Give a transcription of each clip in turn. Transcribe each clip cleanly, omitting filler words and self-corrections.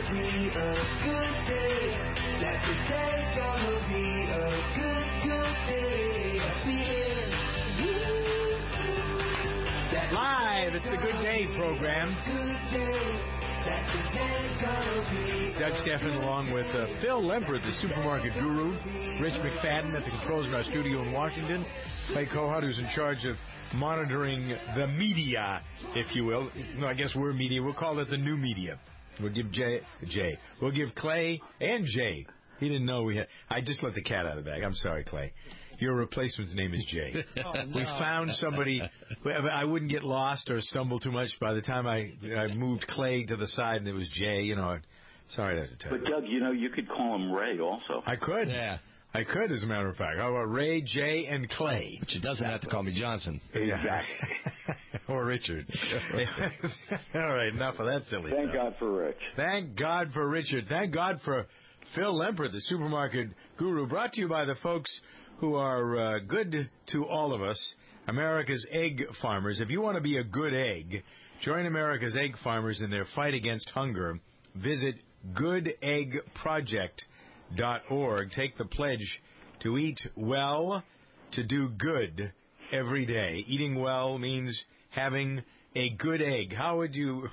be a good day. That today's gonna be a good, good day. Live, it's the Good Day program. Doug Stephan along with Phil Lempert, the supermarket guru, Rich McFadden at the controls in our studio in Washington, Clay Kohut, who's in charge of monitoring the media, if you will. No, I guess we're media. We'll call it the new media. We'll give Jay. We'll give Clay and Jay. He didn't know we had. I just let the cat out of the bag. I'm sorry, Clay. Your replacement's name is Jay. Oh, no. We found somebody. I wouldn't get lost or stumble too much. By the time I moved Clay to the side and it was Jay, you know. Sorry to have to tell you. But, Doug, you know, you could call him Ray also. I could. Yeah. I could, as a matter of fact. How about Ray, Jay, and Clay? But she doesn't have to call me Johnson. Exactly. Or Richard. All right, enough of that silly stuff. Thank God for Rich. Thank God for Richard. Thank God for Phil Lempert, the supermarket guru, brought to you by the folks who are good to all of us, America's egg farmers. If you want to be a good egg, join America's egg farmers in their fight against hunger. Visit goodeggproject.org. Take the pledge to eat well, to do good every day. Eating well means having a good egg. How would you...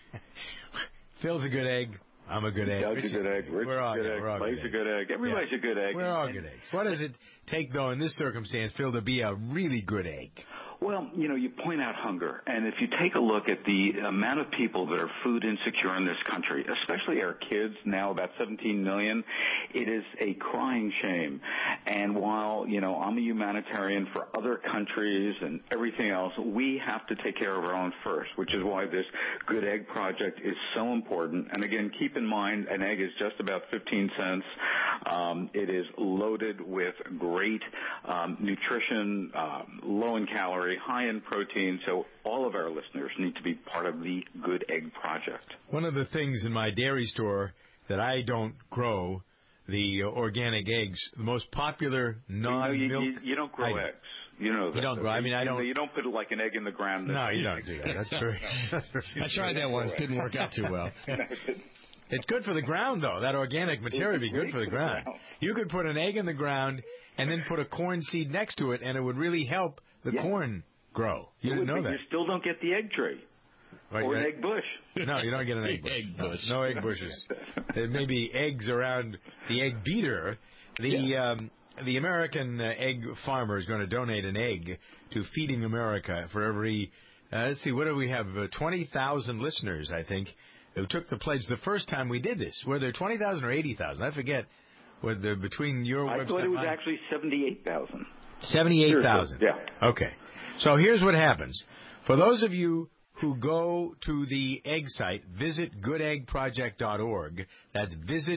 Phil's a good egg. I'm a good egg. Doug's a good egg. Rich's a good egg. Clay's a good egg. Everybody's a good egg. We're all good eggs. What does it take, though, in this circumstance, Phil, to be a really good egg? Well, you know, you point out hunger, and if you take a look at the amount of people that are food insecure in this country, especially our kids, now about 17 million, it is a crying shame. And while, you know, I'm a humanitarian for other countries and everything else, we have to take care of our own first, which is why this Good Egg Project is so important. And again, keep in mind, an egg is just about 15 cents. It is loaded with great nutrition, low in calories, high in protein, so all of our listeners need to be part of the Good Egg Project. One of the things in my dairy store that I don't grow, the organic eggs, the most popular non-milk... You don't grow eggs. You know that. You don't grow. I mean, I don't... You don't put like an egg in the ground. No, you don't do that. That's very... I tried that once. Didn't work out too well. It's good for the ground, though. That organic material would be good for the ground. You could put an egg in the ground and then put a corn seed next to it, and it would really help the corn grow. You didn't know that. You still don't get the egg tree. Right, or an egg bush. No, you don't get an egg bush. No egg bushes. There may be eggs around the egg beater. The American egg farmer is going to donate an egg to Feeding America for every, let's see, what do we have? 20,000 listeners, I think, who took the pledge the first time we did this. Were there 20,000 or 80,000? I forget. Between your website... I thought it was actually 78,000. 78,000. Yeah. Okay. So here's what happens. For those of you who go to the egg site, visit goodeggproject.org. That's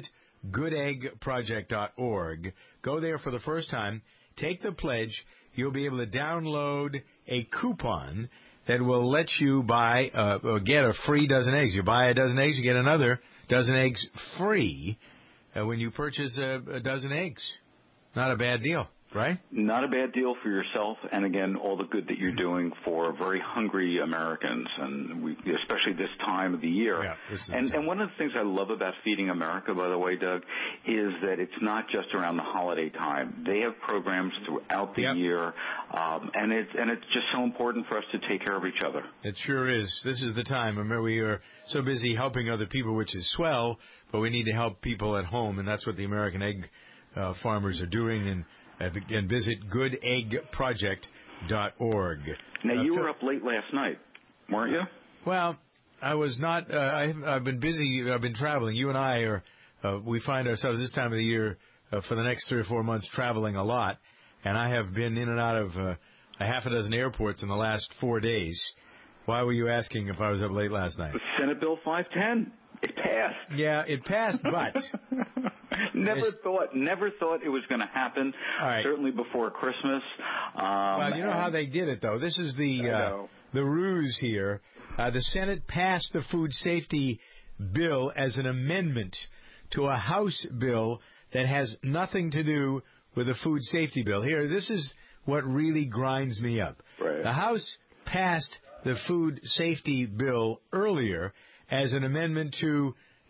goodeggproject.org. Go there for the first time. Take the pledge. You'll be able to download a coupon that will let you buy or get a free dozen eggs. You buy a dozen eggs, you get another dozen eggs free when you purchase a dozen eggs. Not a bad deal. Right? Not a bad deal for yourself, and again, all the good that you're doing for very hungry Americans, and especially this time of the year. Yeah, and one of the things I love about Feeding America, by the way, Doug, is that it's not just around the holiday time. They have programs throughout the year, and it's just so important for us to take care of each other. It sure is. This is the time. Remember, we are so busy helping other people, which is swell, but we need to help people at home, and that's what the American egg farmers are doing. And visit goodeggproject.org. Now, you were up late last night, weren't you? Well, I was not. I've been busy. I've been traveling. You and I are. We find ourselves this time of the year for the next 3 or 4 months traveling a lot, and I have been in and out of a half a dozen airports in the last 4 days. Why were you asking if I was up late last night? Senate Bill 510. It passed. Yeah, it passed, but never thought it was going to happen. Right. Certainly before Christmas. Well, you know how they did it, though. This is the ruse here. The Senate passed the food safety bill as an amendment to a House bill that has nothing to do with the food safety bill. Here, this is what really grinds me up. Right. The House passed the food safety bill earlier as an amendment to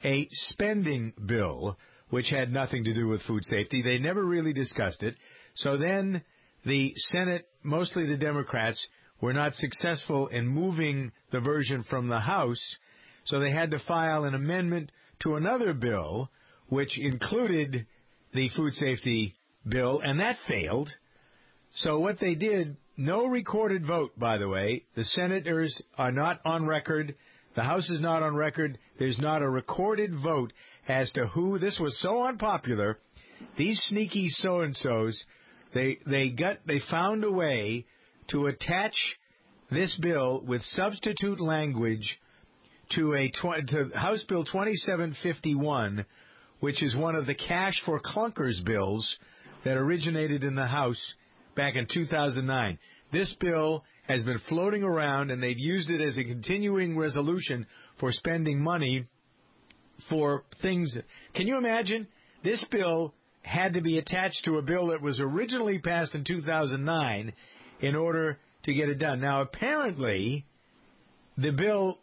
a spending bill, which had nothing to do with food safety. They never really discussed it. So then the Senate, mostly the Democrats, were not successful in moving the version from the House, so they had to file an amendment to another bill, which included the food safety bill, and that failed. So what they did, no recorded vote, by the way. The senators are not on record. The House is not on record. There's not a recorded vote as to who. This was so unpopular. These sneaky so-and-sos, they found a way to attach this bill with substitute language to House Bill 2751, which is one of the Cash for Clunkers bills that originated in the House back in 2009. This bill has been floating around, and they've used it as a continuing resolution for spending money for things. Can you imagine? This bill had to be attached to a bill that was originally passed in 2009 in order to get it done. Now, apparently, the bill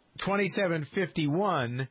2751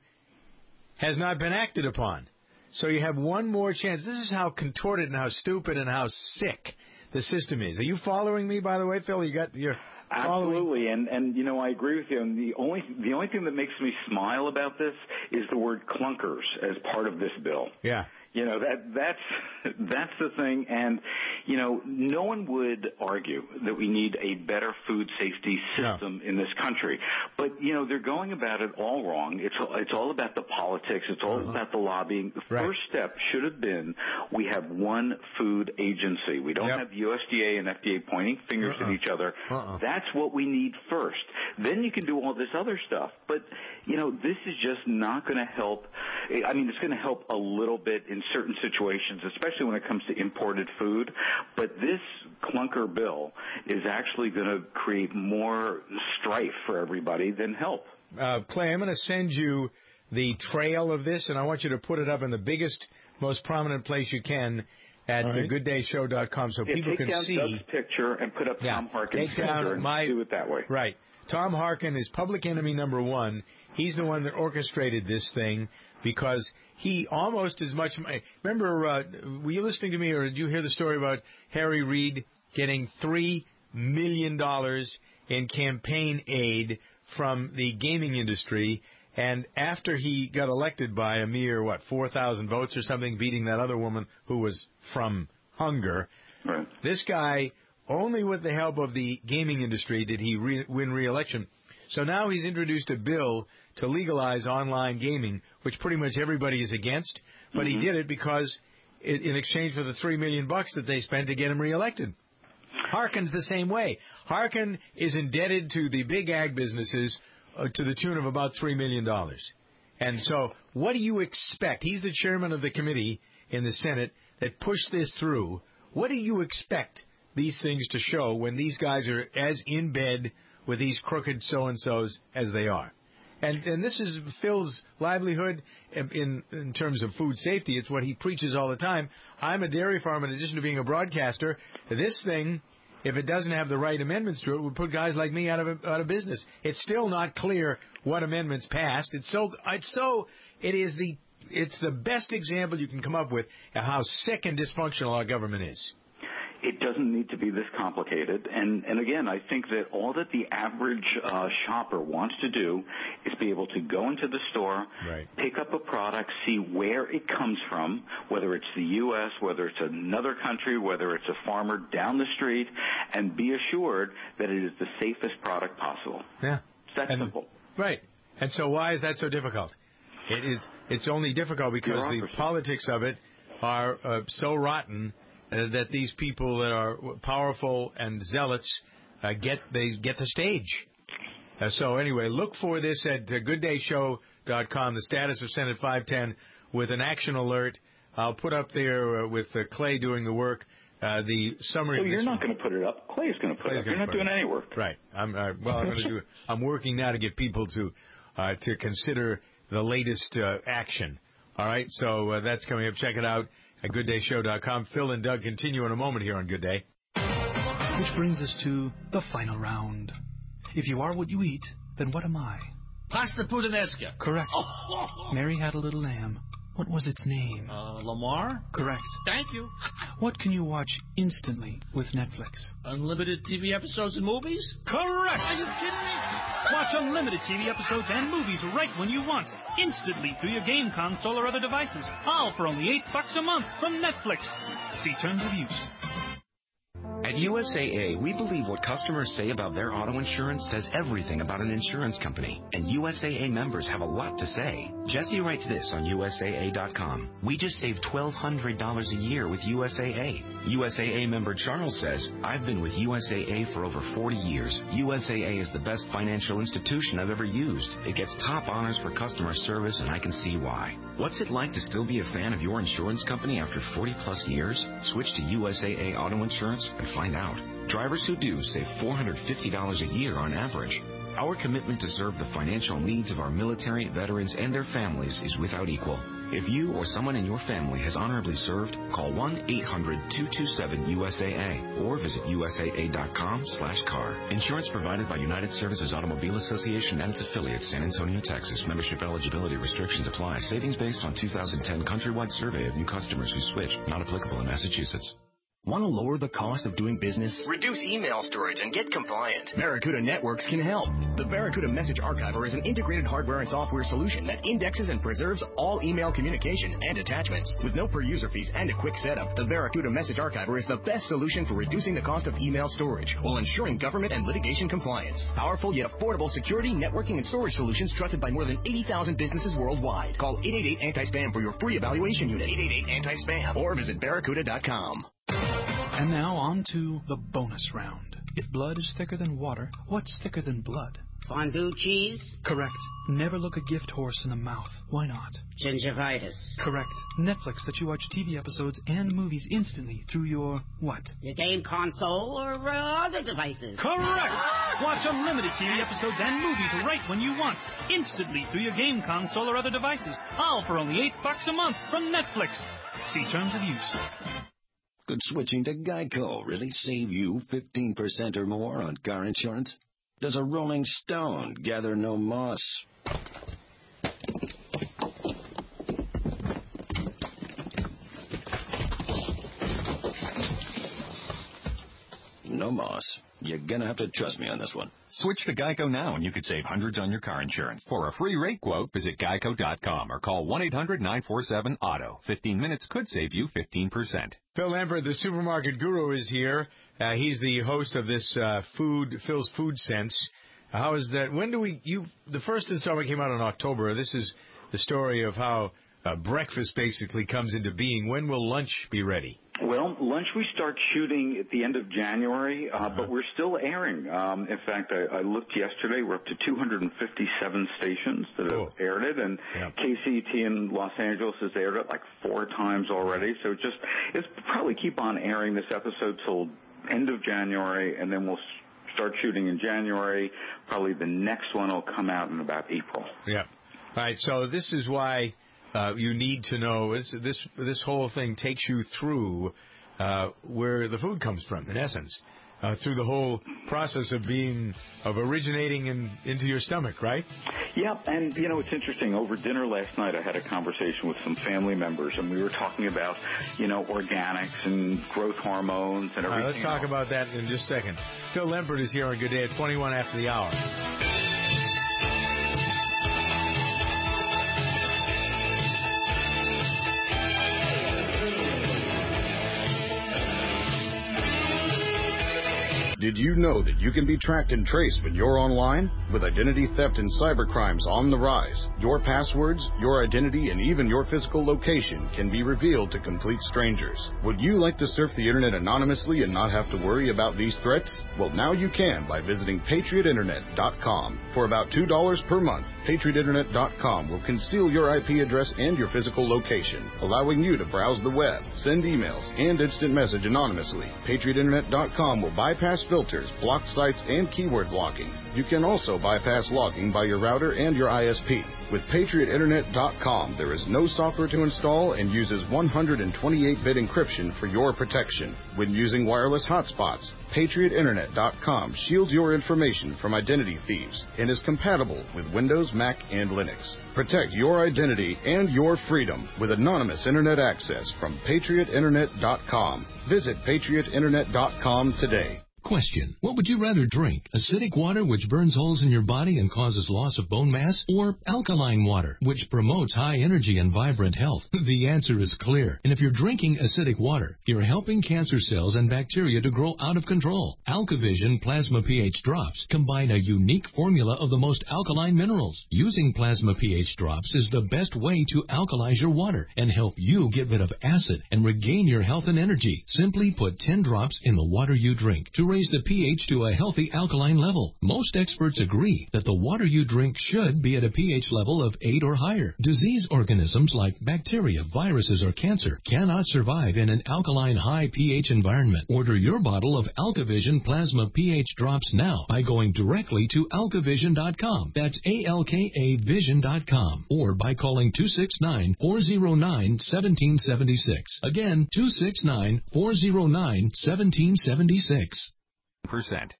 has not been acted upon. So you have one more chance. This is how contorted and how stupid and how sick the system is. Are you following me, by the way, Phil? You got your Absolutely, and you know, I agree with you. And the only thing that makes me smile about this is the word clunkers as part of this bill. Yeah. You know, that's the thing, and you know, no one would argue that we need a better food safety system in this country. But you know, they're going about it all wrong. It's all about the politics. It's all about the lobbying. The first step should have been we have one food agency. We don't have USDA and FDA pointing fingers at each other. That's what we need first. Then you can do all this other stuff. But you know, this is just not going to help. I mean, it's going to help a little bit in certain situations, especially when it comes to imported food. But this clunker bill is actually going to create more strife for everybody than help. Clay, I'm going to send you the trail of this, and I want you to put it up in the biggest, most prominent place you can at thegooddayshow.com so people can see. Take down Doug's picture and put up Tom Harkin's picture and do it that way. Right. Tom Harkin is public enemy number one. He's the one that orchestrated this thing because he almost as much. Remember, were you listening to me, or did you hear the story about Harry Reid getting $3 million in campaign aid from the gaming industry? And after he got elected by a mere, 4,000 votes or something, beating that other woman who was from Hunger, this guy, only with the help of the gaming industry did he win re-election. So now he's introduced a bill to legalize online gaming, which pretty much everybody is against, but he did it because in exchange for the $3 million that they spent to get him reelected. Harkin's the same way. Harkin is indebted to the big ag businesses to the tune of about $3 million. And so what do you expect? He's the chairman of the committee in the Senate that pushed this through. What do you expect these things to show when these guys are as in bed with these crooked so-and-sos as they are? And this is Phil's livelihood in terms of food safety. It's what he preaches all the time. I'm a dairy farmer in addition to being a broadcaster. This thing, if it doesn't have the right amendments to it, would put guys like me out of business. It's still not clear what amendments passed. It's the best example you can come up with of how sick and dysfunctional our government is. It doesn't need to be this complicated. And again, I think that all that the average shopper wants to do is be able to go into the store, pick up a product, see where it comes from, whether it's the U.S., whether it's another country, whether it's a farmer down the street, and be assured that it is the safest product possible. Yeah. It's that simple. Right. And so why is that so difficult? It's only difficult because the politics of it are so rotten that these people that are powerful and zealots get the stage. So anyway, look for this at gooddayshow.com, the status of Senate 510, with an action alert. I'll put up there with Clay doing the work, the summary. So you're not going to put it up. Clay's going to put it up. You're not doing any work. Right. I'm working now to get people to consider the latest action. All right. So that's coming up. Check it out at GoodDayShow.com. Phil and Doug continue in a moment here on Good Day. Which brings us to the final round. If you are what you eat, then what am I? Pasta puttanesca. Correct. Mary had a little lamb. What was its name? Lamar? Correct. Thank you. What can you watch instantly with Netflix? Unlimited TV episodes and movies? Correct! Are you kidding me? Watch unlimited TV episodes and movies right when you want, instantly through your game console or other devices, all for only $8 a month from Netflix. See terms of use. At USAA, we believe what customers say about their auto insurance says everything about an insurance company, and USAA members have a lot to say. Jesse writes this on USAA.com. We just saved $1,200 a year with USAA. USAA member Charles says, I've been with USAA for over 40 years. USAA is the best financial institution I've ever used. It gets top honors for customer service, and I can see why. What's it like to still be a fan of your insurance company after 40-plus years? Switch to USAA Auto Insurance and find out. Drivers who do save $450 a year on average. Our commitment to serve the financial needs of our military, veterans, and their families is without equal. If you or someone in your family has honorably served, call 1-800-227-USAA or visit USAA.com/car. Insurance provided by United Services Automobile Association and its affiliates, San Antonio, Texas. Membership eligibility restrictions apply. Savings based on 2010 countrywide survey of new customers who switched. Not applicable in Massachusetts. Want to lower the cost of doing business? Reduce email storage and get compliant. Barracuda Networks can help. The Barracuda Message Archiver is an integrated hardware and software solution that indexes and preserves all email communication and attachments. With no per-user fees and a quick setup, the Barracuda Message Archiver is the best solution for reducing the cost of email storage while ensuring government and litigation compliance. Powerful yet affordable security, networking, and storage solutions trusted by more than 80,000 businesses worldwide. Call 888-ANTI-SPAM for your free evaluation unit. 888-ANTI-SPAM or visit Barracuda.com. And now on to the bonus round. If blood is thicker than water, what's thicker than blood? Fondue cheese? Correct. Never look a gift horse in the mouth. Why not? Gingivitis. Correct. Netflix lets you watch TV episodes and movies instantly through your what? Your game console or other devices. Correct! Watch unlimited TV episodes and movies right when you want, instantly through your game console or other devices, all for only $8 a month from Netflix. See terms of use. Could switching to Geico really save you 15% or more on car insurance? Does a rolling stone gather no moss? No moss. You're gonna have to trust me on this one. Switch to Geico now and you could save hundreds on your car insurance. For a free rate quote, visit geico.com or call 1-800-947-AUTO. 15 minutes could save you 15%. Phil Lambert, the supermarket guru, is here. He's the host of this Phil's Food Sense. How is that? When do the first installment came out in October. This is the story of how breakfast basically comes into being. When will lunch be ready? Well, lunch we start shooting at the end of January, but we're still airing. In fact, I looked yesterday. We're up to 257 stations that have aired it, and KCET in Los Angeles has aired it like 4 times already. So it's probably keep on airing this episode till end of January, and then we'll start shooting in January. Probably the next one will come out in about April. Yeah. All right. So this is why. You need to know this whole thing takes you through where the food comes from, in essence, through the whole process of originating into your stomach, right? Yeah, and it's interesting. Over dinner last night, I had a conversation with some family members, and we were talking about organics and growth hormones and everything. Let's talk about that in just a second. Phil Lambert is here on Good Day at 21 after the hour. Did you know that you can be tracked and traced when you're online? With identity theft and cybercrimes on the rise, your passwords, your identity, and even your physical location can be revealed to complete strangers. Would you like to surf the internet anonymously and not have to worry about these threats? Well, now you can by visiting PatriotInternet.com. For about $2 per month, PatriotInternet.com will conceal your IP address and your physical location, allowing you to browse the web, send emails, and instant message anonymously. PatriotInternet.com will bypass filters, blocked sites, and keyword blocking. You can also bypass logging by your router and your ISP. With PatriotInternet.com, there is no software to install and uses 128-bit encryption for your protection. When using wireless hotspots, PatriotInternet.com shields your information from identity thieves and is compatible with Windows, Mac, and Linux. Protect your identity and your freedom with anonymous Internet access from PatriotInternet.com. Visit PatriotInternet.com today. Question. What would you rather drink? Acidic water, which burns holes in your body and causes loss of bone mass? Or alkaline water, which promotes high energy and vibrant health? The answer is clear. And if you're drinking acidic water, you're helping cancer cells and bacteria to grow out of control. AlkaVision Plasma pH Drops combine a unique formula of the most alkaline minerals. Using Plasma pH Drops is the best way to alkalize your water and help you get rid of acid and regain your health and energy. Simply put 10 drops in the water you drink to raise the pH to a healthy alkaline level. Most experts agree that the water you drink should be at a pH level of 8 or higher. Disease organisms like bacteria, viruses, or cancer cannot survive in an alkaline high pH environment. Order your bottle of AlkaVision Plasma pH Drops now by going directly to alkavision.com. That's ALKAvision.com. Or by calling 269-409-1776. Again, 269-409-1776. Percent.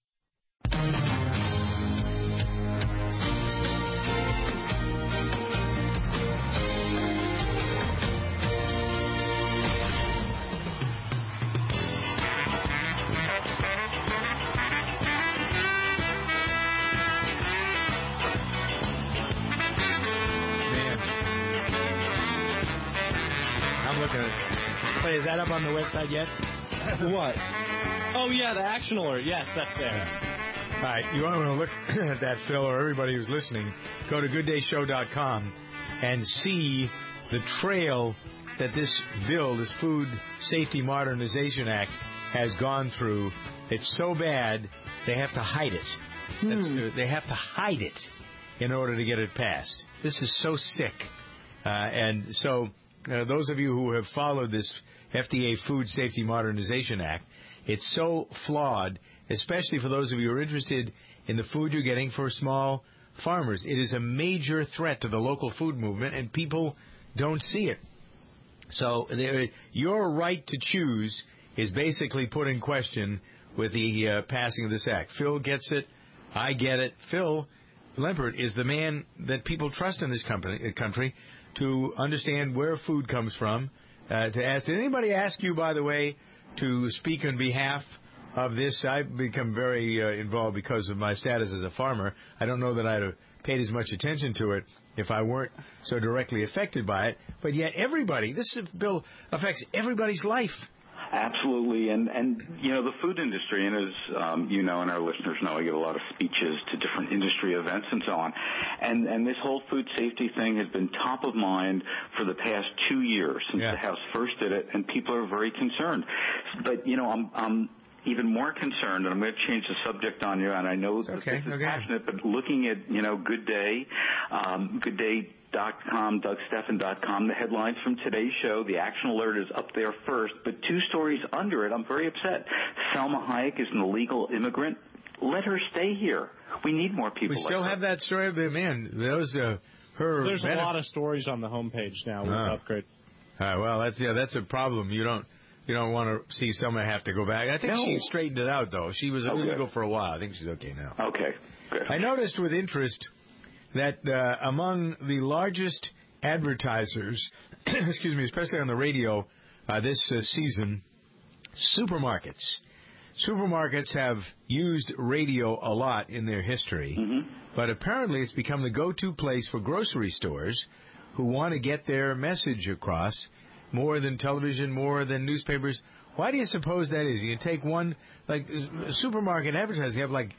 I'm looking at it. Wait, is that up on the website yet? What? Oh, yeah, the action alert. Yes, that's there. All right, you want to look at that, Phil, or everybody who's listening, go to gooddayshow.com and see the trail that this bill, this Food Safety Modernization Act, has gone through. It's so bad, they have to hide it. They have to hide it in order to get it passed. This is so sick. And so those of you who have followed this FDA Food Safety Modernization Act, it's so flawed, especially for those of you who are interested in the food you're getting for small farmers. It is a major threat to the local food movement, and people don't see it. So your right to choose is basically put in question with the passing of this act. Phil gets it. I get it. Phil Lempert is the man that people trust in this country to understand where food comes from. To ask, did anybody ask you, by the way, to speak on behalf of this? I've become very involved because of my status as a farmer. I don't know that I'd have paid as much attention to it if I weren't so directly affected by it. But yet everybody, this bill affects everybody's life. Absolutely, and you know, the food industry, and as you know and our listeners know, I give a lot of speeches to different industry events and so on, and this whole food safety thing has been top of mind for the past 2 years since the House first did it, and people are very concerned. But, you know, I'm even more concerned, and I'm going to change the subject on you, and I know this is passionate, but looking at, you know, Good Day, GoodDay.com, DougSteffen.com, the headlines from today's show, the action alert is up there first, but 2 stories under it, I'm very upset. Salma Hayek is an illegal immigrant. Let her stay here. We need more people We still have that story, but man, those There's a lot of stories on the homepage now with Upgrade. Well, that's a problem. You don't want to see someone have to go back. I think she straightened it out, though. She was illegal for a while. I think she's okay now. Okay, good. I noticed with interest that among the largest advertisers, excuse me, especially on the radio this season, supermarkets. Supermarkets have used radio a lot in their history, but apparently it's become the go-to place for grocery stores who want to get their message across more than television, more than newspapers. Why do you suppose that is? You take one, like supermarket advertising, you have like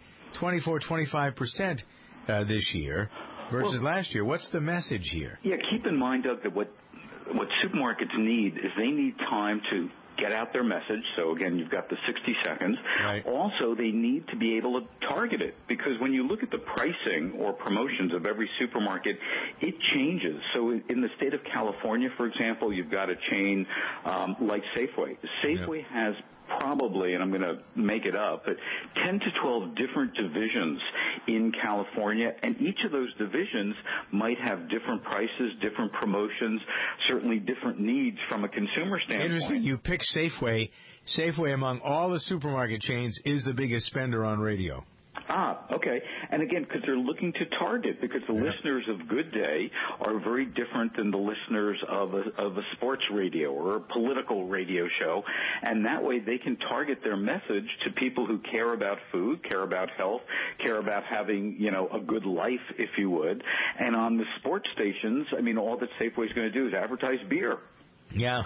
24-25% this year versus last year. What's the message here? Yeah, keep in mind, Doug, that what supermarkets need is they need time to get out their message. So, again, you've got the 60 seconds. Right. Also, they need to be able to target it, because when you look at the pricing or promotions of every supermarket, it changes. So in the state of California, for example, you've got a chain like Safeway. Safeway has probably, and I'm going to make it up, but 10 to 12 different divisions in California, and each of those divisions might have different prices, different promotions, certainly different needs from a consumer standpoint. Interesting. You pick Safeway. Safeway, among all the supermarket chains, is the biggest spender on radio. Ah, okay. And again, because they're looking to target, because the listeners of Good Day are very different than the listeners of a sports radio or a political radio show, and that way they can target their message to people who care about food, care about health, care about having, a good life, if you would. And on the sports stations, I mean, all that Safeway is going to do is advertise beer. Yeah,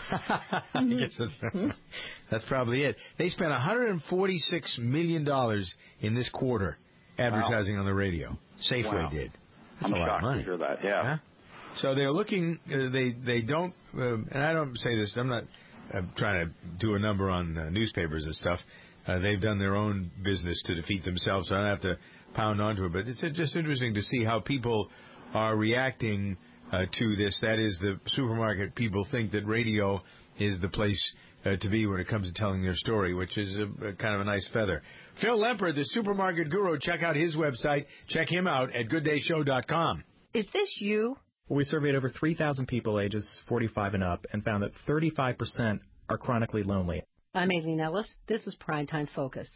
I guess that's probably it. They spent $146 million in this quarter advertising on the radio. Safeway did. That's I'm a lot shocked of money. to hear that, yeah. Huh? So they're looking, they don't, and I don't say this, I'm not trying to do a number on newspapers and stuff. They've done their own business to defeat themselves, so I don't have to pound onto it. But it's just interesting to see how people are reacting to this. That is, the supermarket people think that radio is the place to be when it comes to telling their story, which is a kind of a nice feather. Phil Lemper, the supermarket guru, check out his website. Check him out at gooddayshow.com. Is this you? Well, we surveyed over 3,000 people ages 45 and up and found that 35% are chronically lonely. I'm Aileen Ellis. This is Primetime Focus.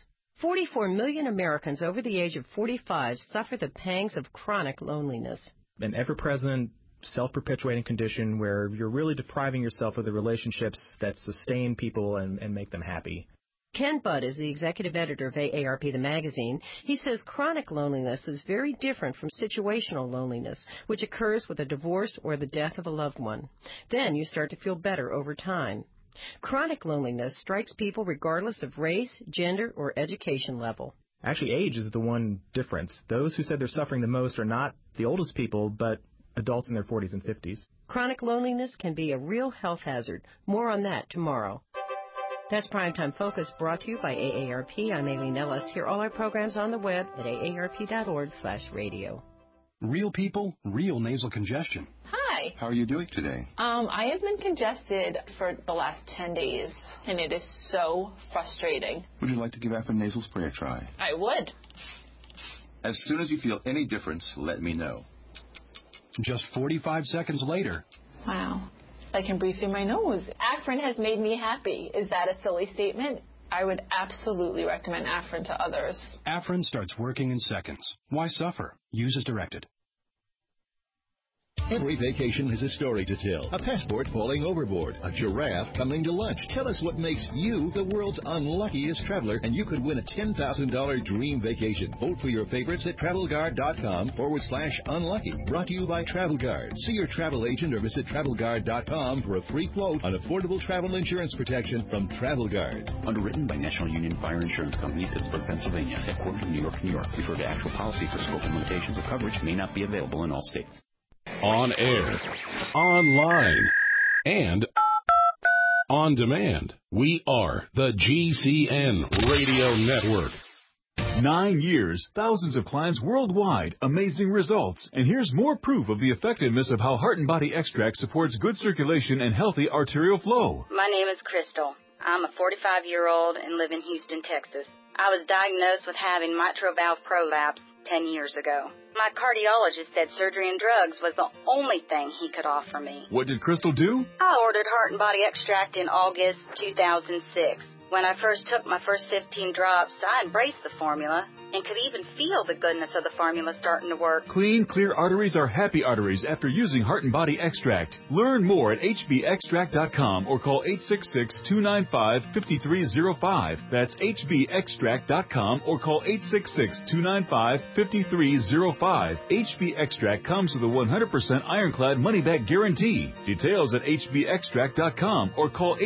44 million Americans over the age of 45 suffer the pangs of chronic loneliness. An ever-present, self-perpetuating condition where you're really depriving yourself of the relationships that sustain people and make them happy. Ken Budd is the executive editor of AARP, the magazine. He says chronic loneliness is very different from situational loneliness, which occurs with a divorce or the death of a loved one. Then you start to feel better over time. Chronic loneliness strikes people regardless of race, gender, or education level. Actually, age is the one difference. Those who said they're suffering the most are not the oldest people, but adults in their 40s and 50s. Chronic loneliness can be a real health hazard. More on that tomorrow. That's Primetime Focus, brought to you by AARP. I'm Aileen Ellis. Hear all our programs on the web at aarp.org/radio. Real people, real nasal congestion. Hi. How are you doing today? I have been congested for the last 10 days, and it is so frustrating. Would you like to give Afrin nasal spray a try? I would. As soon as you feel any difference, let me know. Just 45 seconds later. Wow. I can breathe through my nose. Afrin has made me happy. Is that a silly statement? I would absolutely recommend Afrin to others. Afrin starts working in seconds. Why suffer? Use as directed. Every vacation has a story to tell. A passport falling overboard. A giraffe coming to lunch. Tell us what makes you the world's unluckiest traveler, and you could win a $10,000 dream vacation. Vote for your favorites at TravelGuard.com/unlucky. Brought to you by TravelGuard. See your travel agent or visit TravelGuard.com for a free quote on affordable travel insurance protection from TravelGuard. Underwritten by National Union Fire Insurance Company, Pittsburgh, Pennsylvania. Headquartered in New York, New York. Refer to actual policy for scope and limitations of coverage. May not be available in all states. On air, online, and on demand. We are the GCN Radio Network. 9 years, thousands of clients worldwide, amazing results. And here's more proof of the effectiveness of how Heart and Body Extract supports good circulation and healthy arterial flow. My name is Crystal. I'm a 45-year-old and live in Houston, Texas. I was diagnosed with having mitral valve prolapse 10 years ago. My cardiologist said surgery and drugs was the only thing he could offer me. What did Crystal do? I ordered Heart and Body Extract in August 2006. When I first took my first 15 drops, I embraced the formula and could even feel the goodness of the formula starting to work. Clean, clear arteries are happy arteries after using Heart and Body Extract. Learn more at hbextract.com or call 866-295-5305. That's hbextract.com or call 866-295-5305. HB Extract comes with a 100% ironclad money-back guarantee. Details at hbextract.com or call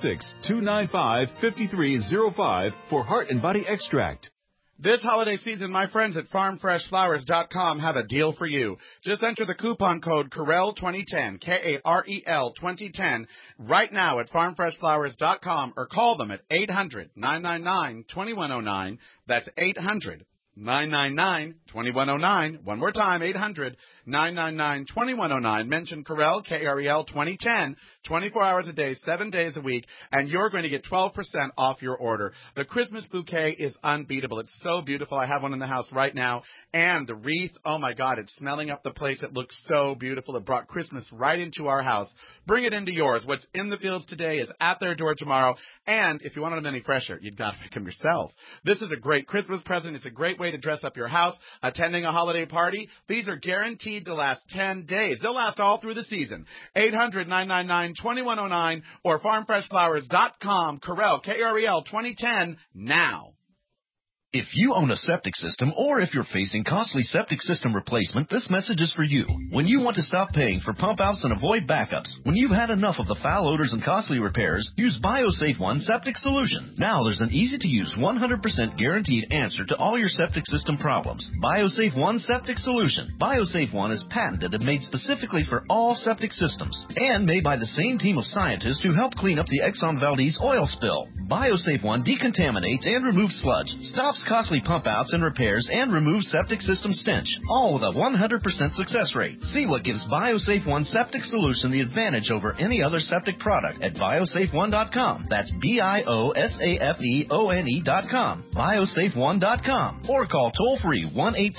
866-295-5305 for Heart and Body Extract. This holiday season, my friends at FarmFreshFlowers.com have a deal for you. Just enter the coupon code KAREL2010, K-A-R-E-L 2010, right now at FarmFreshFlowers.com or call them at 800-999-2109. That's 800-999-2109. One more time, 800-999-2109. Mention Corel, K-R-E-L 2010, 24 hours a day, 7 days a week, and you're going to get 12% off your order. The Christmas bouquet is unbeatable. It's so beautiful. I have one in the house right now. And the wreath, oh my God, it's smelling up the place. It looks so beautiful. It brought Christmas right into our house. Bring it into yours. What's in the fields today is at their door tomorrow. And if you wanted them any fresher, you've got to make them yourself. This is a great Christmas present. It's a great way to dress up your house, attending a holiday party. These are guaranteed to last 10 days. They'll last all through the season. 800-999-2109 or farmfreshflowers.com. Corel, K-R-E-L 2010 now. If you own a septic system or if you're facing costly septic system replacement, this message is for you. When you want to stop paying for pump outs and avoid backups, when you've had enough of the foul odors and costly repairs, use BioSafe One Septic Solution. Now there's an easy-to-use 100% guaranteed answer to all your septic system problems. BioSafe One Septic Solution. BioSafe One is patented and made specifically for all septic systems and made by the same team of scientists who helped clean up the Exxon Valdez oil spill. BioSafe One decontaminates and removes sludge, stops costly pump outs and repairs, and removes septic system stench, all with a 100% success rate. See what gives BioSafe One Septic Solution the advantage over any other septic product at biosafeone.com. That's BIOSAFEONE.com. biosafeone.com. Or call toll-free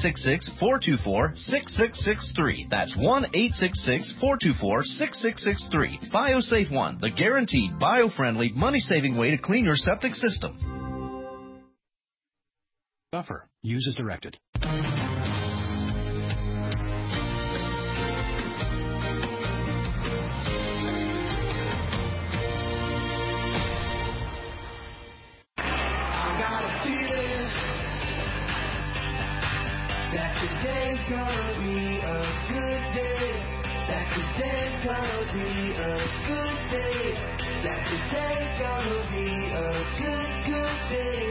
1-866-424-6663. That's 1-866-424-6663. BioSafe One, the guaranteed bio-friendly, money-saving way to clean your septic system. Buffer. Use as directed. Today's gonna be a good day. That today's gonna be a good day. That today's gonna be a good day.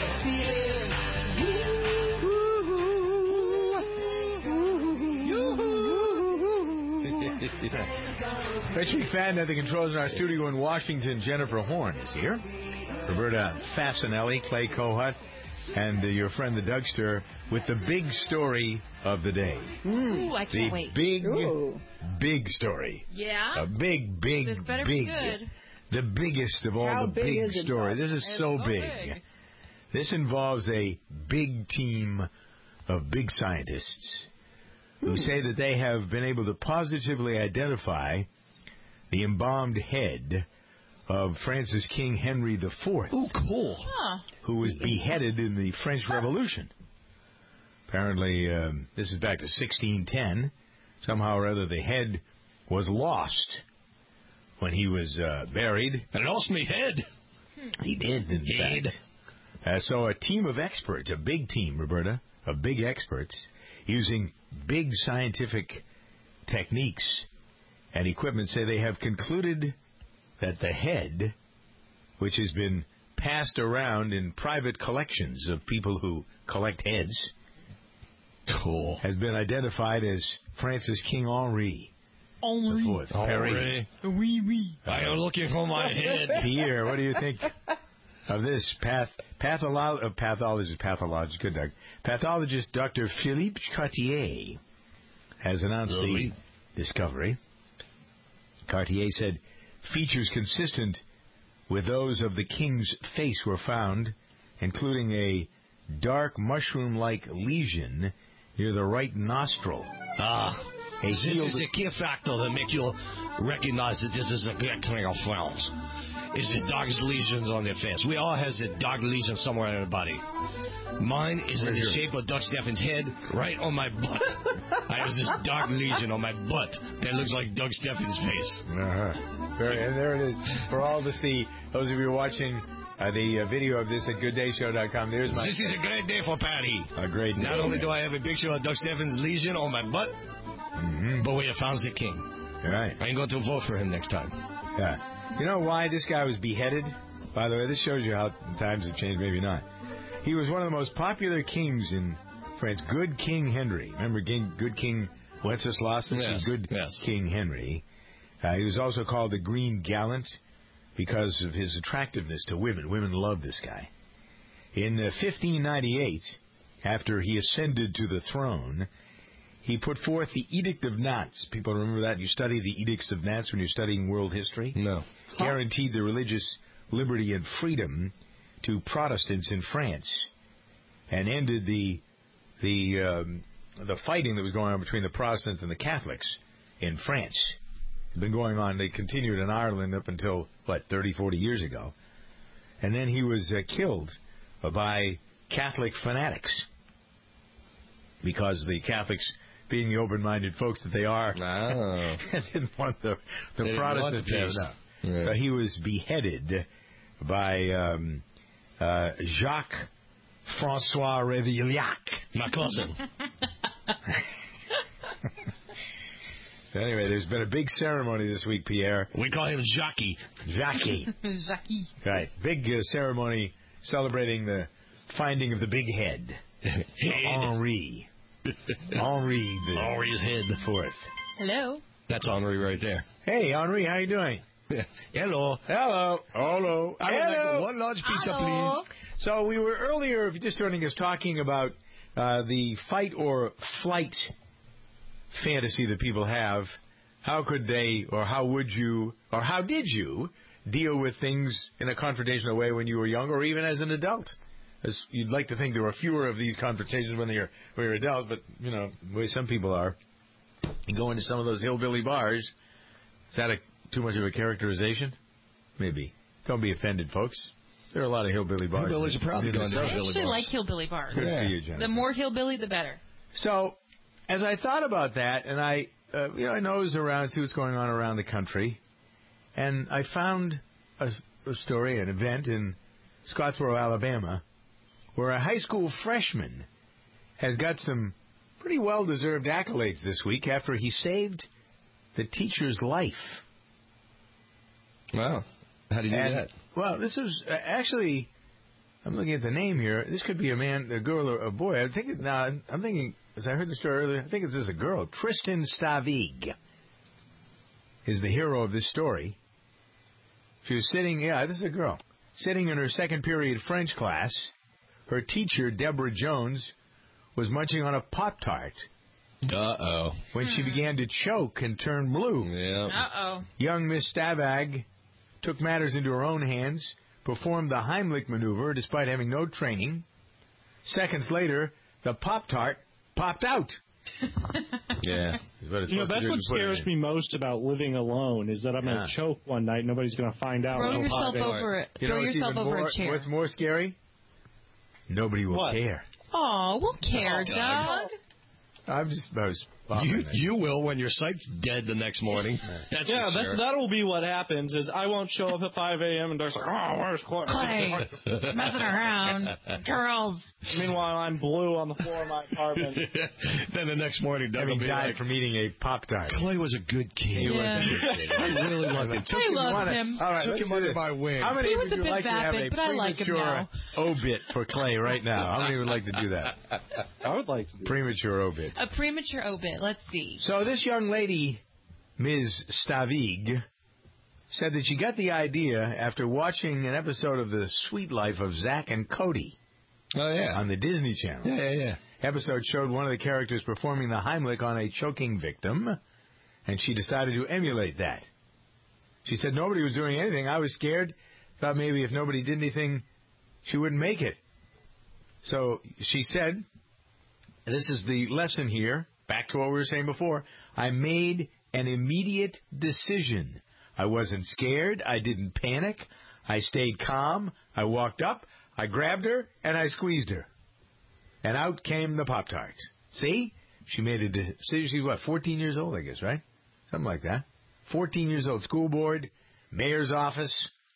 Rich McFadden at the controls in our studio in Washington. Jennifer Horn is here. Roberta Fasanelli, Clay Kohut, and your friend the Dougster with the big story of the day. Ooh, I can't wait. Big story. Yeah? A big. This better be good. The biggest of all the big stories. This is so big. This involves a big team of big scientists who say that they have been able to positively identify the embalmed head of Francis King Henry IV. Ooh, cool. Who was beheaded in the French Revolution. Apparently, this is back to 1610. Somehow or other, the head was lost when he was buried. And it lost me head. He did, in fact. So a team of experts, a big team, Roberta, of big experts, using big scientific techniques and equipment, say they have concluded that the head, which has been passed around in private collections of people who collect heads, has been identified as Francis King Henry IV. Henry. Oui. I am looking for my head. Pierre, what do you think of this? Pathologist Dr. Philippe Cartier has announced the discovery. Cartier said features consistent with those of the king's face were found, including a dark mushroom-like lesion near the right nostril. This is a key factor that make you recognize that this is a good king of France. Is the dark lesions on their face. We all has a dark lesion somewhere in our body. Mine is in the shape of Doug Steffens' head, right on my butt. I have this dark lesion on my butt that looks like Doug Steffens' face. And there it is for all to see. Those of you watching the video of this at GoodDayShow.com. This is a great day for Patty. A great day. Not only do I have a picture of Doug Steffens' lesion on my butt, but we have found the king. Right. I'm going to vote for him next time. Yeah. You know why this guy was beheaded? By the way, this shows you how times have changed, maybe not. He was one of the most popular kings in France. Good King Henry. Remember Good King Wenceslas? Good King Henry. He was also called the Green Gallant because of his attractiveness to women. Women loved this guy. In 1598, after he ascended to the throne, he put forth the Edict of Nantes. People remember that? You study the Edicts of Nantes when you're studying world history? No. Guaranteed the religious liberty and freedom to Protestants in France, and ended the fighting that was going on between the Protestants and the Catholics in France. It's been going on. They continued in Ireland up until, 30, 40 years ago. And then he was killed by Catholic fanatics, because the Catholics, being the open-minded folks that they are, didn't want the Protestants to have enough. So he was beheaded by Jacques-Francois Ravaillac. My cousin. Anyway, there's been a big ceremony this week, Pierre. We call him Jackie. Jackie. Jackie. Right. Big ceremony celebrating the finding of the big head. Henri. Henri's head. The fourth. Hello. That's Henri right there. Hey, Henri, how you doing? Hello. Hello. Hello. I would like one large pizza, please. So we were earlier, if you're just joining us, talking about the fight or flight fantasy that people have. How could they, or how would you, or how did you deal with things in a confrontational way when you were young, or even as an adult? As you'd like to think there were fewer of these conversations when you're adult, but, the way some people are. You go into some of those hillbilly bars. Is that too much of a characterization? Maybe. Don't be offended, folks. There are a lot of hillbilly bars. Hillbillies are proud to go into hillbilly bars. I actually like hillbilly bars. Good for you, Jennifer. The more hillbilly, the better. So, as I thought about that, and I nosed around, see what's going on around the country, and I found a story, an event in Scottsboro, Alabama, where a high school freshman has got some pretty well-deserved accolades this week after he saved the teacher's life. Wow. How did you do that? Well, this is actually, I'm looking at the name here. This could be a man, a girl, or a boy. I'm thinking, as I heard the story earlier, I think this is a girl. Tristan Stavig is the hero of this story. She was sitting, this is a girl, sitting in her second period French class. Her teacher, Deborah Jones, was munching on a Pop-Tart. Uh-oh. When she began to choke and turn blue. Yeah. Uh-oh. Young Miss Stavag took matters into her own hands, performed the Heimlich maneuver despite having no training. Seconds later, the Pop-Tart popped out. Yeah. That's what scares me most about living alone, is that I'm going to choke one night. Nobody's going to find out. Throw yourself over it. Throw yourself over a chair. What's more scary? Nobody will care. Oh, we'll care, Doug. I was you will when your site's dead the next morning. That's that will be what happens. Is I won't show up at 5 a.m. and Doug's like, where's Clay? Clay, messing around, girls. Meanwhile, I'm blue on the floor of my apartment. Then the next morning, Doug will be died from eating a Pop-Tart. Clay was a good kid. He was a good kid. I really loved him. I loved him. All right, took him under my wing. How many he of was you a would bit like to have vapid, a but I like him premature now. obit for Clay right now? How many would like to do that? I would like to do premature obit. A premature obit. Let's see. So this young lady, Ms. Stavig, said that she got the idea after watching an episode of The Sweet Life of Zack and Cody. Oh, yeah. On the Disney Channel. Yeah. Episode showed one of the characters performing the Heimlich on a choking victim, and she decided to emulate that. She said nobody was doing anything. I was scared. Thought maybe if nobody did anything, she wouldn't make it. So she said, this is the lesson here, back to what we were saying before, I made an immediate decision. I wasn't scared. I didn't panic. I stayed calm. I walked up. I grabbed her, and I squeezed her. And out came the Pop-Tarts. See? She made a decision. She's, 14 years old, I guess, right? Something like that. 14 years old. School board, mayor's office,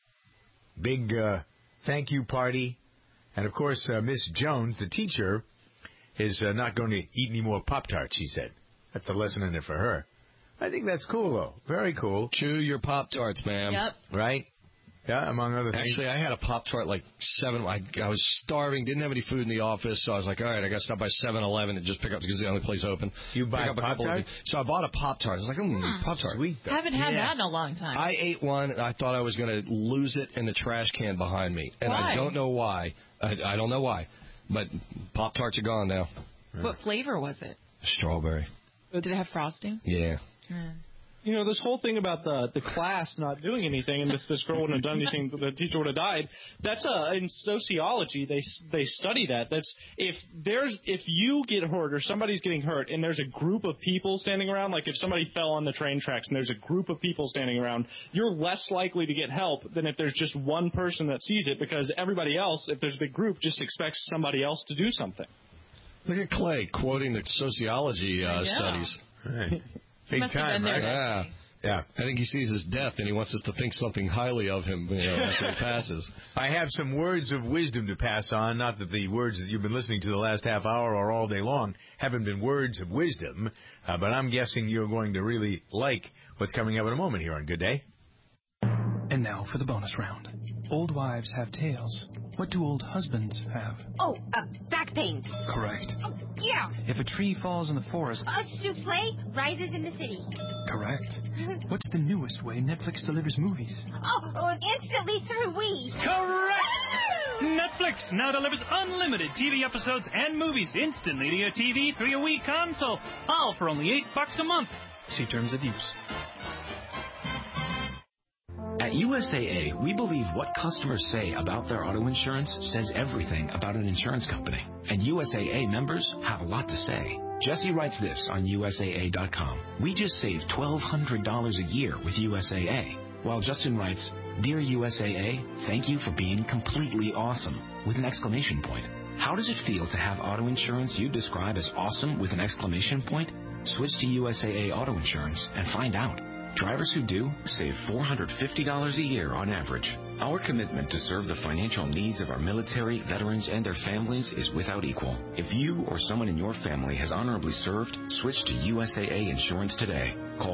big thank you party. And, of course, Miss Jones, the teacher, is not going to eat any more Pop-Tarts, she said. That's a lesson in it for her. I think that's cool, though. Very cool. Chew your Pop-Tarts, ma'am. Yep. Right? Yeah, among other things. Actually, I had a Pop-Tart like 7. I was starving, didn't have any food in the office, so I was like, all right, I got to stop by 7-Eleven and just pick up, because it's the only place open. You buy Pop-Tarts? So I bought a Pop-Tart. I was like, Pop-Tart. Sweet. Haven't had that in a long time. I ate one, and I thought I was going to lose it in the trash can behind me. And why? I don't know why. I don't know why. But Pop-Tarts are gone now. What flavor was it? Strawberry. Did it have frosting? Yeah. You know, this whole thing about the class not doing anything, and if this girl wouldn't have done anything, the teacher would have died. That's in sociology. They study that. That's if you get hurt or somebody's getting hurt, and there's a group of people standing around. Like if somebody fell on the train tracks and there's a group of people standing around, you're less likely to get help than if there's just one person that sees it, because everybody else, if there's a big group, just expects somebody else to do something. Look at Clay quoting the sociology studies. Right. Big time, right? Yeah. I think he sees his death and he wants us to think something highly of him after he passes. I have some words of wisdom to pass on. Not that the words that you've been listening to the last half hour or all day long haven't been words of wisdom, but I'm guessing you're going to really like what's coming up in a moment here on Good Day. And now for the bonus round. Old wives have tails. What do old husbands have? Oh, back pain. Correct. Oh, yeah. If a tree falls in the forest. A souffle rises in the city. Correct. What's the newest way Netflix delivers movies? Oh, instantly through Wii. Correct! Netflix now delivers unlimited TV episodes and movies instantly to your TV through your Wii console. All for only $8 a month. See terms of use. At USAA, we believe what customers say about their auto insurance says everything about an insurance company. And USAA members have a lot to say. Jesse writes this on USAA.com. We just saved $1,200 a year with USAA. While Justin writes, Dear USAA, thank you for being completely awesome, with an exclamation point. How does it feel to have auto insurance you describe as awesome with an exclamation point? Switch to USAA Auto Insurance and find out. Drivers who do save $450 a year on average. Our commitment to serve the financial needs of our military, veterans, and their families is without equal. If you or someone in your family has honorably served, switch to USAA Insurance today. Call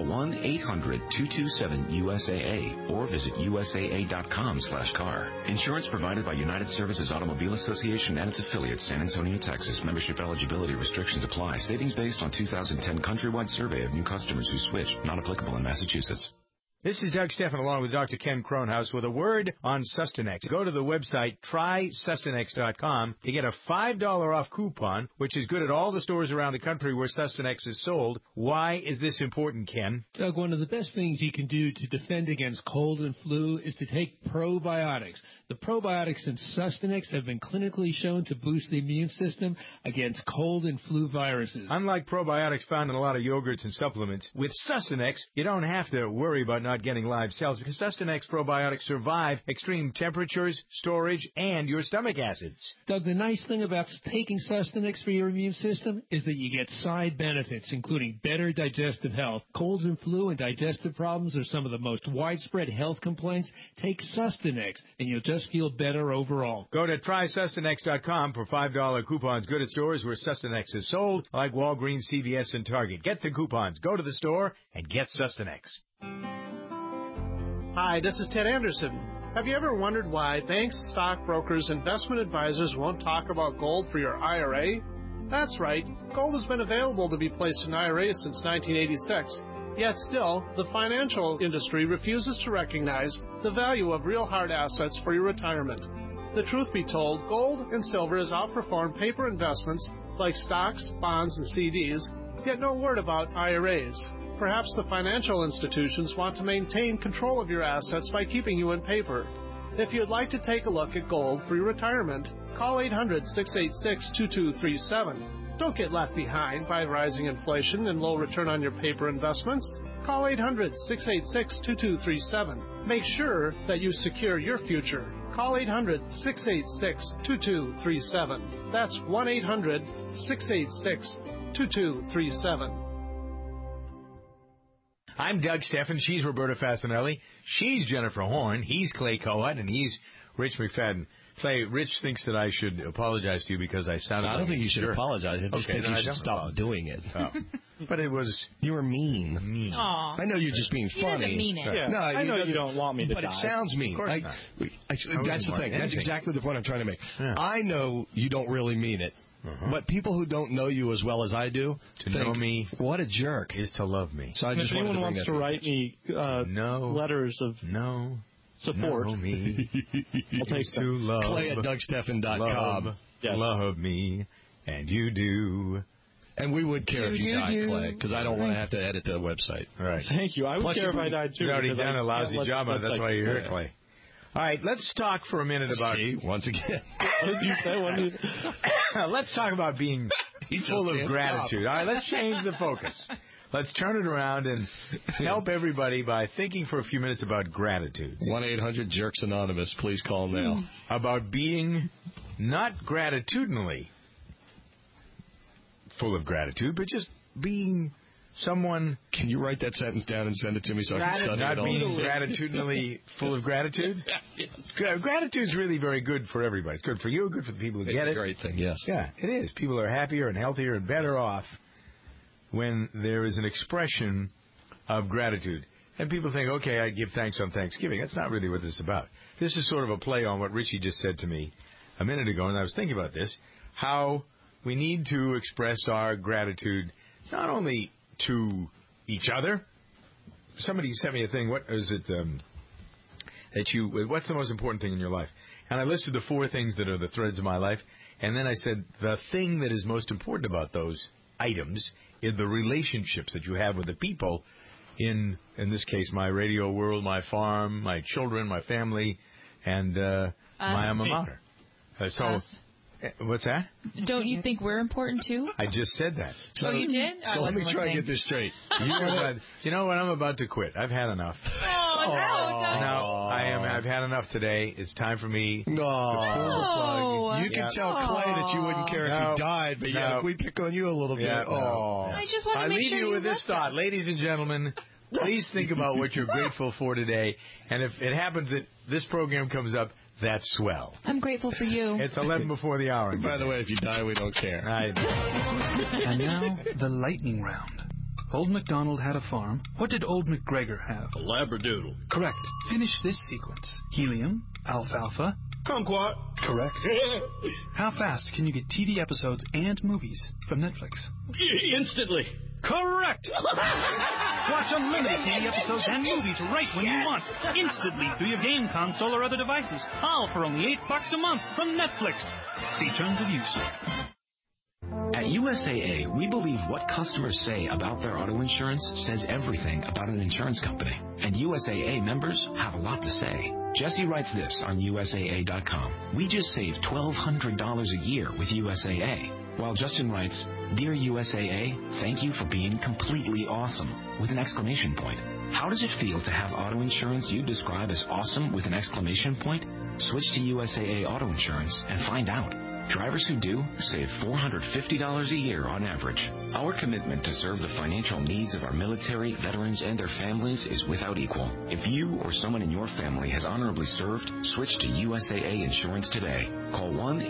1-800-227-USAA or visit USAA.com/car. Insurance provided by United Services Automobile Association and its affiliates, San Antonio, Texas. Membership eligibility restrictions apply. Savings based on 2010 countrywide survey of new customers who switched. Not applicable in Massachusetts. This is Doug Steffen along with Dr. Ken Kronhaus with a word on Sustanex. Go to the website trysustanex.com to get a $5 off coupon, which is good at all the stores around the country where Sustanex is sold. Why is this important, Ken? Doug, one of the best things you can do to defend against cold and flu is to take probiotics. The probiotics in Sustanex have been clinically shown to boost the immune system against cold and flu viruses. Unlike probiotics found in a lot of yogurts and supplements, with Sustanex, you don't have to worry about not getting live cells because Sustanex probiotics survive extreme temperatures, storage, and your stomach acids. Doug, the nice thing about taking Sustanex for your immune system is that you get side benefits, including better digestive health. Colds and flu and digestive problems are some of the most widespread health complaints. Take Sustanex, and you'll just feel better overall. Go to trysustanex.com for $5 coupons good at stores where Sustanex is sold, like Walgreens, CVS, and Target. Get the coupons. Go to the store and get Sustanex. Hi, this is Ted Anderson. Have you ever wondered why banks, stockbrokers, investment advisors won't talk about gold for your IRA? That's right. Gold has been available to be placed in IRAs since 1986. Yet still, the financial industry refuses to recognize the value of real hard assets for your retirement. The truth be told, gold and silver has outperformed paper investments like stocks, bonds, and CDs, yet no word about IRAs. Perhaps the financial institutions want to maintain control of your assets by keeping you in paper. If you'd like to take a look at gold for your retirement, call 800-686-2237. Don't get left behind by rising inflation and low return on your paper investments. Call 800-686-2237. Make sure that you secure your future. Call 800-686-2237. That's 1-800-686-2237. I'm Doug Steffen. She's Roberta Fasanelli. She's Jennifer Horn. He's Clay Cohut, and he's Rich McFadden. Clay, Rich thinks that I should apologize to you because I sounded. I don't think you should apologize. I just think you should stop apologize. doing it. Oh. But it was. You were mean. Aw. I know you're just being funny. He doesn't mean it. Yeah. No, I know you don't want me to but die. it sounds mean. Of course not. That's the thing. That's exactly the point I'm trying to make. Yeah. I know you don't really mean it. But people who don't know you as well as I do know me, what a jerk, is to love me. So I just if anyone wanted to bring wants to write me letters of support, know me. I'll take to love. Clay at DougSteffen.com. love me, and you do. And we would care if you died, Clay, because I don't want to have to edit the website. Right. Thank you. I would Plus, care if I died, too. You've already because done I a lousy can't job let on it. the That's website why you're here, go. Clay. All right, let's talk for a minute about... See, once again. What did you say? Let's talk about being full of gratitude. All right, let's change the focus. Let's turn it around and help everybody by thinking for a few minutes about gratitude. 1-800-JERKS Anonymous. Please call now. About being not gratitudinally full of gratitude, but just being someone... Can you write that sentence down and send it to me so I can study it all? Not being gratitudinally full of gratitude? Gratitude is really very good for everybody. It's good for you, good for the people who get it. It's a great thing, yes. Yeah, it is. People are happier and healthier and better off when there is an expression of gratitude. And people think, okay, I give thanks on Thanksgiving. That's not really what this is about. This is sort of a play on what Richie just said to me a minute ago, and I was thinking about this, how we need to express our gratitude not only to each other. Somebody sent me a thing. What is it what's the most important thing in your life? And I listed the 4 things that are the threads of my life, and then I said the thing that is most important about those items is the relationships that you have with the people in this case, my radio world, my farm, my children, my family, and my alma mater. What's that? Don't you think we're important too? I just said that. So you did? So let me try and get this straight. You know what? I'm about to quit. I've had enough. I've had enough today. It's time for me to pull the plug. You can tell Clay that you wouldn't care if you died, but if we pick on you a little bit. I just want to make sure leave you with this thought. Ladies and gentlemen, please think about what you're grateful for today. And if it happens that this program comes up, that's swell. I'm grateful for you. It's 11 before the hour. By the way, if you die, we don't care. And now, the lightning round. Old MacDonald had a farm. What did Old MacGregor have? A Labradoodle. Correct. Finish this sequence. Helium, alfalfa. Kumquat. Correct. How fast can you get TV episodes and movies from Netflix? Instantly. Correct! Watch unlimited TV episodes and movies right when you want, instantly through your game console or other devices, all for only $8 a month from Netflix. See terms of use. At USAA, we believe what customers say about their auto insurance says everything about an insurance company. And USAA members have a lot to say. Jesse writes this on USAA.com. We just saved $1,200 a year with USAA. While Justin writes, Dear USAA, thank you for being completely awesome, with an exclamation point. How does it feel to have auto insurance you describe as awesome with an exclamation point? Switch to USAA Auto Insurance and find out. Drivers who do save $450 a year on average. Our commitment to serve the financial needs of our military, veterans, and their families is without equal. If you or someone in your family has honorably served, switch to USAA Insurance today. Call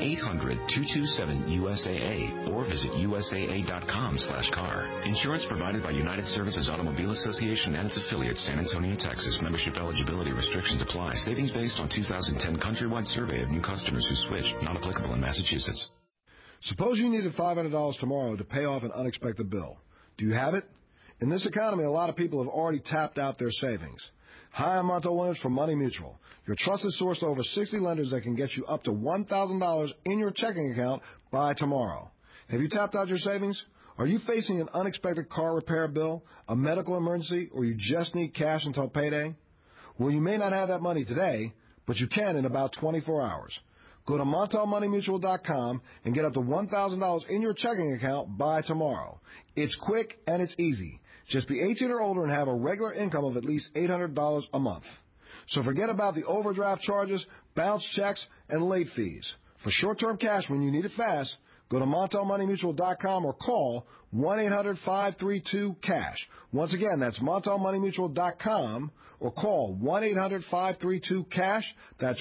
1-800-227-USAA or visit USAA.com/car. Insurance provided by United Services Automobile Association and its affiliates, San Antonio, Texas. Membership eligibility restrictions apply. Savings based on 2010 countrywide survey of new customers who switch. Not applicable in Massachusetts. Suppose you needed $500 tomorrow to pay off an unexpected bill. Do you have it? In this economy, a lot of people have already tapped out their savings. Hi, I'm Monto Williams from Money Mutual, your trusted source to over 60 lenders that can get you up to $1,000 in your checking account by tomorrow. Have you tapped out your savings? Are you facing an unexpected car repair bill, a medical emergency, or you just need cash until payday? Well, you may not have that money today, but you can in about 24 hours. Go to MontelMoneyMutual.com and get up to $1,000 in your checking account by tomorrow. It's quick and it's easy. Just be 18 or older and have a regular income of at least $800 a month. So forget about the overdraft charges, bounce checks, and late fees. For short-term cash when you need it fast, go to MontelMoneyMutual.com or call 1-800-532-CASH. Once again, that's MontelMoneyMutual.com or call 1-800-532-CASH. That's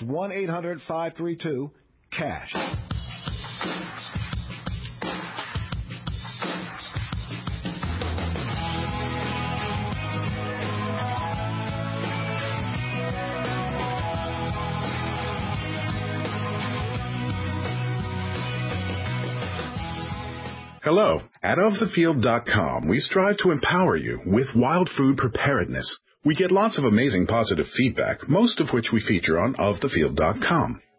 1-800-532-CASH. Hello. At OfTheField.com, we strive to empower you with wild food preparedness. We get lots of amazing positive feedback, most of which we feature on OfTheField.com.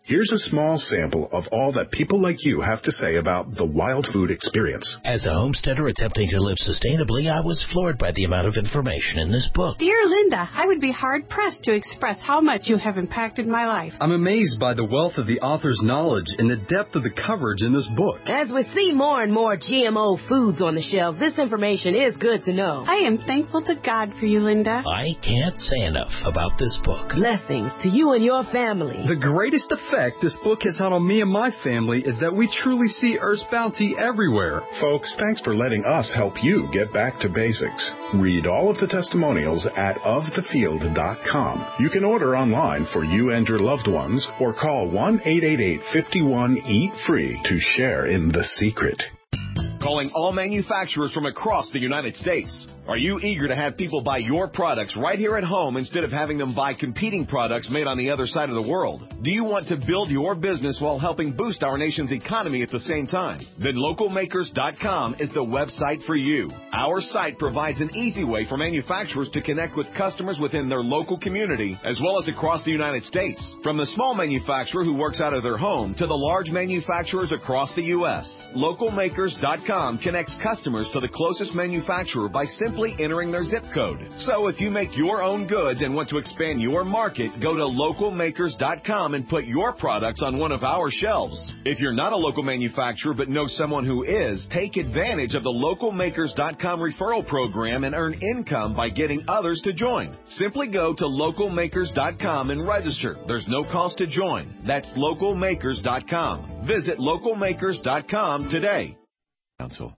Here's a small sample of all that people like you have to say about the wild food experience. As a homesteader attempting to live sustainably, I was floored by the amount of information in this book. Dear Linda, I would be hard-pressed to express how much you have impacted my life. I'm amazed by the wealth of the author's knowledge and the depth of the coverage in this book. As we see more and more GMO foods on the shelves, this information is good to know. I am thankful to God for you, Linda. I can't say enough about this book. Blessings to you and your family. The greatest effect this book has had on me and my family is that we truly see Earth's bounty everywhere. Folks, thanks for letting us help you get back to basics. Read all of the testimonials at ofthefield.com. You can order online for you and your loved ones or call 1-888-51-EAT-FREE to share in the secret. Calling all manufacturers from across the United States. Are you eager to have people buy your products right here at home instead of having them buy competing products made on the other side of the world? Do you want to build your business while helping boost our nation's economy at the same time? Then localmakers.com is the website for you. Our site provides an easy way for manufacturers to connect with customers within their local community as well as across the United States. From the small manufacturer who works out of their home to the large manufacturers across the U.S. Localmakers.com connects customers to the closest manufacturer by simply entering their zip code. So if you make your own goods and want to expand your market, go to localmakers.com and put your products on one of our shelves. If you're not a local manufacturer but know someone who is, take advantage of the localmakers.com referral program and earn income by getting others to join. Simply go to localmakers.com and register. There's no cost to join. That's localmakers.com. Visit localmakers.com today. Council.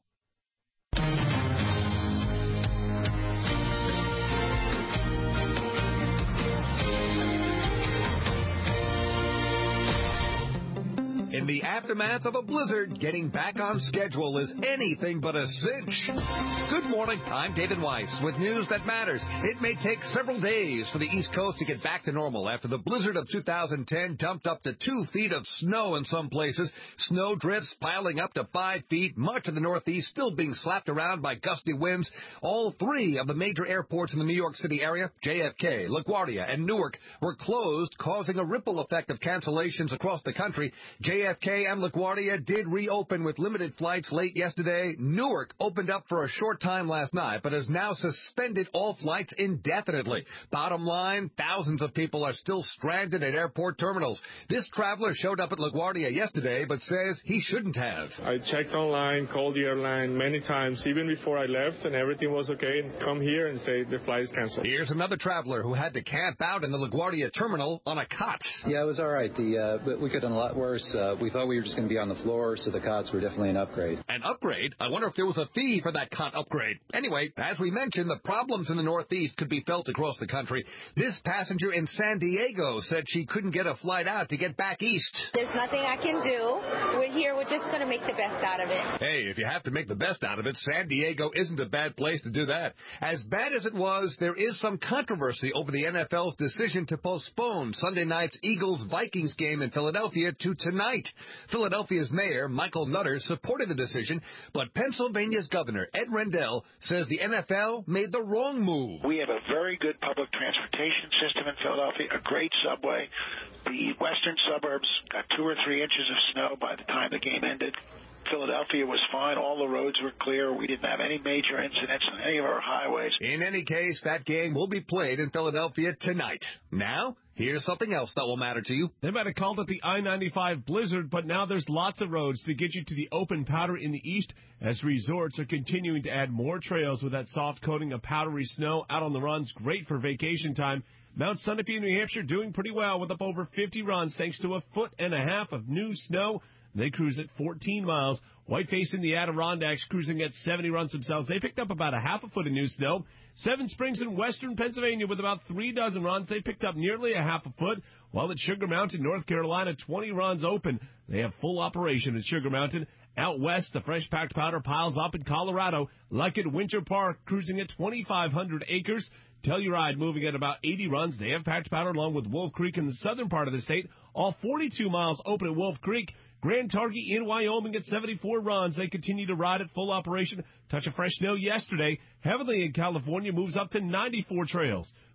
In the aftermath of a blizzard, getting back on schedule is anything but a cinch. Good morning, I'm David Weiss with news that matters. It may take several days for the East Coast to get back to normal after the blizzard of 2010 dumped up to 2 feet of snow in some places. Snow drifts piling up to 5 feet, much of the Northeast still being slapped around by gusty winds. All 3 of the major airports in the New York City area, JFK, LaGuardia, and Newark, were closed, causing a ripple effect of cancellations across the country. JFK and LaGuardia did reopen with limited flights late yesterday. Newark opened up for a short time last night, but has now suspended all flights indefinitely. Bottom line, thousands of people are still stranded at airport terminals. This traveler showed up at LaGuardia yesterday, but says he shouldn't have. I checked online, called the airline many times, even before I left, and everything was okay. Come here and say the flight is canceled. Here's another traveler who had to camp out in the LaGuardia terminal on a cot. Yeah, it was all right. We could have done a lot worse. We thought we were just going to be on the floor, so the cots were definitely an upgrade. An upgrade? I wonder if there was a fee for that cot upgrade. Anyway, as we mentioned, the problems in the Northeast could be felt across the country. This passenger in San Diego said she couldn't get a flight out to get back east. There's nothing I can do. We're here. We're just going to make the best out of it. Hey, if you have to make the best out of it, San Diego isn't a bad place to do that. As bad as it was, there is some controversy over the NFL's decision to postpone Sunday night's Eagles-Vikings game in Philadelphia to tonight. Philadelphia's mayor, Michael Nutter, supported the decision, but Pennsylvania's governor, Ed Rendell, says the NFL made the wrong move. We have a very good public transportation system in Philadelphia, a great subway. The western suburbs got 2 or 3 inches of snow by the time the game ended. Philadelphia was fine. All the roads were clear. We didn't have any major incidents on any of our highways. In any case, that game will be played in Philadelphia tonight. Now, here's something else that will matter to you. They might have called it the I-95 blizzard, but now there's lots of roads to get you to the open powder in the east as resorts are continuing to add more trails with that soft coating of powdery snow out on the runs. Great for vacation time. Mount Sunapee, New Hampshire, doing pretty well with up over 50 runs thanks to 1.5 feet of new snow. They cruise at 14 miles. Whiteface in the Adirondacks cruising at 70 runs themselves. They picked up about 0.5 foot of new snow. Seven Springs in western Pennsylvania with about 3 dozen runs. They picked up nearly 0.5 foot. While at Sugar Mountain, North Carolina, 20 runs open. They have full operation at Sugar Mountain. Out west, the fresh packed powder piles up in Colorado, like at Winter Park, cruising at 2,500 acres. Telluride moving at about 80 runs. They have packed powder along with Wolf Creek in the southern part of the state. All 42 miles open at Wolf Creek. Grand Targhee in Wyoming at 74 runs. They continue to ride at full operation. Touch of fresh snow yesterday. Heavenly in California moves up to 94 trails.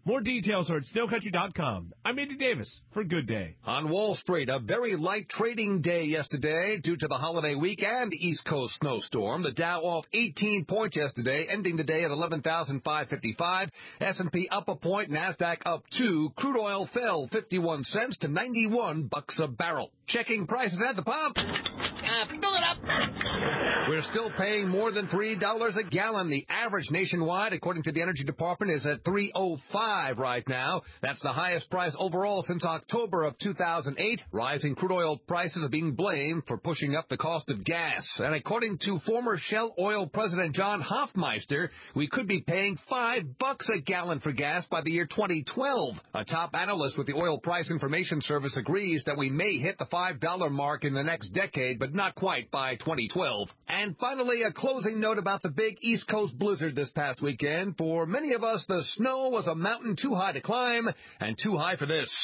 More details are at snowcountry.com. I'm Andy Davis for Good Day. On Wall Street, a very light trading day yesterday due to the holiday week and East Coast snowstorm. The Dow off 18 points yesterday, ending the day at 11,555. S&P up a point, NASDAQ up 2. Crude oil fell 51 cents to $91 a barrel. Checking prices at the pump. Fill it up. We're still paying more than $3 a gallon. The average nationwide, according to the Energy Department, is at $3.05 right now. That's the highest price overall since October of 2008. Rising crude oil prices are being blamed for pushing up the cost of gas. And according to former Shell Oil President John Hofmeister, we could be paying $5 a gallon for gas by the year 2012. A top analyst with the Oil Price Information Service agrees that we may hit the $5 mark in the next decade, but not quite by 2012. And finally, a closing note about the big East Coast blizzard this past weekend. For many of us, the snow was a mountain too high to climb and too high for this.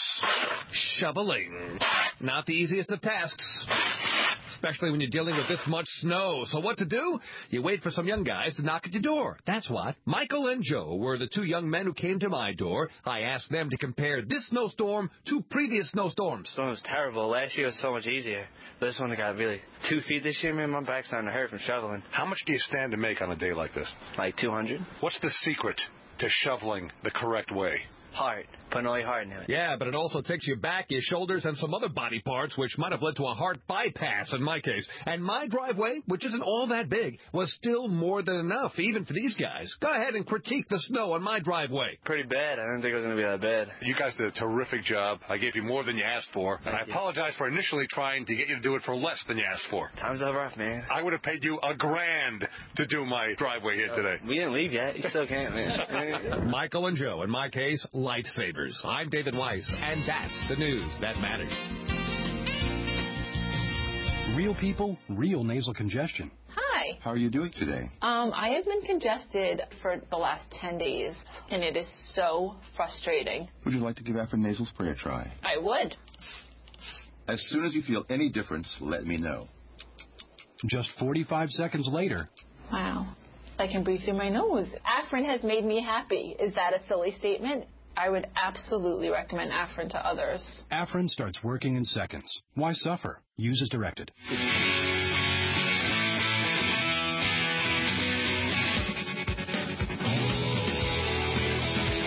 Shoveling. Not the easiest of tasks, especially when you're dealing with this much snow. So what to do? You wait for some young guys to knock at your door. That's what. Michael and Joe were the two young men who came to my door. I asked them to compare this snowstorm to previous snowstorms. The storm was terrible. Last year was so much easier. This one got really 2 feet this year, man. My back's starting to hurt from shoveling. How much do you stand to make on a day like this? Like 200. What's the secret to shoveling the correct way? Heart. Putting all your heart into it. Yeah, but it also takes your back, your shoulders, and some other body parts, which might have led to a heart bypass in my case. And my driveway, which isn't all that big, was still more than enough, even for these guys. Go ahead and critique the snow on my driveway. Pretty bad. I didn't think it was going to be that bad. You guys did a terrific job. I gave you more than you asked for, and I apologize for initially trying to get you to do it for less than you asked for. Time's up rough, man. I would have paid you $1,000 to do my driveway here today. We didn't leave yet. You still can't, man. Michael and Joe, in my case, lightsabers. I'm David Weiss, and that's the news that matters. Real people, real nasal congestion. Hi. How are you doing today? I have been congested for the last 10 days, and it is so frustrating. Would you like to give Afrin nasal spray a try? I would. As soon as you feel any difference, let me know. Just 45 seconds later. Wow. I can breathe through my nose. Afrin has made me happy. Is that a silly statement? I would absolutely recommend Afrin to others. Afrin starts working in seconds. Why suffer? Use as directed.